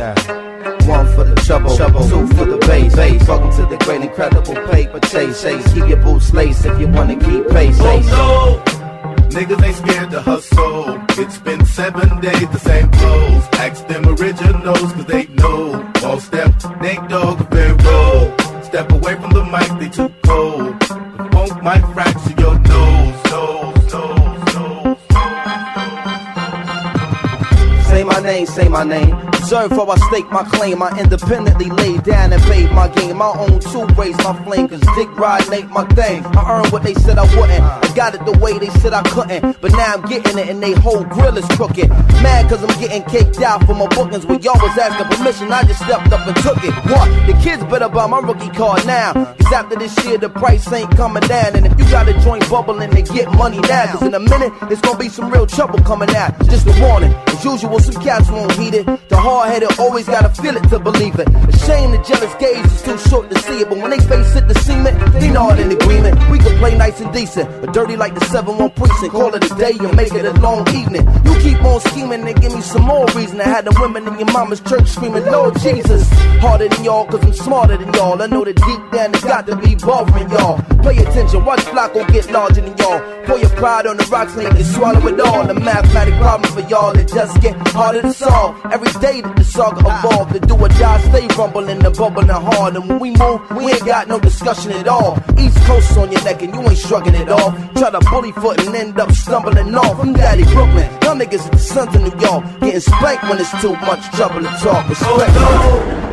Yeah. One for the trouble, two for the bass. Welcome to the great incredible paper chase. Keep your boots laced if you wanna keep pace. Oh no, niggas ain't scared to hustle. It's been 7 days, the same clothes. Ask them originals, cause they know. All steps, Nate Dogg, very roll. Step away from the mic, they too cold. The funk might fracture your nose. Say my name. Observe how I stake my claim. I independently laid down and paid my game. My own two ways, my flame, cause dick riding ain't my thing. I earned what they said I wouldn't. I got it the way they said I couldn't. But now I'm getting it and they whole grill is crooked. Mad cause I'm getting caked out for my bookings. When y'all was asking permission, I just stepped up and took it. What? The kids better buy my rookie card now. Cause after this year, the price ain't coming down. And if you got a joint bubbling, they get money now. Cause in a minute, it's gonna be some real trouble coming out. Just a warning. As usual, some cats won't heed it. The hard-headed always gotta feel it to believe it. A shame the jealous gaze is too short to see it. But when they face it, the cement, they know it in agreement. We can play nice and decent, but dirty like the 7-1 precinct. Call it a day and make it a long evening. You keep on scheming and give me some more reason to have the women in your mama's church screaming, Lord Jesus. Harder than y'all, cause I'm smarter than y'all. I know that deep down it's got to be bothering y'all. Pay attention, watch Flacco get larger than y'all. Pour your pride on the rocks and you swallow it all. The mathematic problem for y'all that just get harder to solve. Every day that the saga evolve, to do or die, stay rumbling and bubbling hard. And when we move, we ain't got no discussion at all. East Coast on your neck and you ain't shrugging it off. Try to bully foot and end up stumbling off. I'm Daddy Brooklyn, y'all niggas are the sons of New York. Getting spanked when it's too much trouble to talk. Respect.